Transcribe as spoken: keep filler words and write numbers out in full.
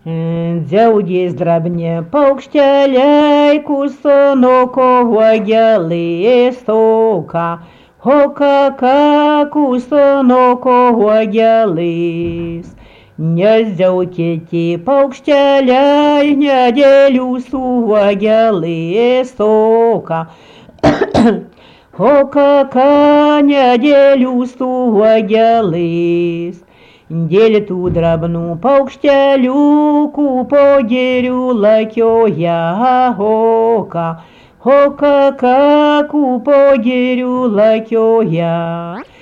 Džiaugės drabnė paukšteliai, kusonuko uogelė stoka. Hokaka kusonuko uogelės. Nezdžiaukėti paukšteliai, nedėlių su uogelė stoka. Hokaka nedėlių su uogelės. Dėl tų drabnų paukšteliukų po girių lakioja hoka, hokaka po girių lakioja.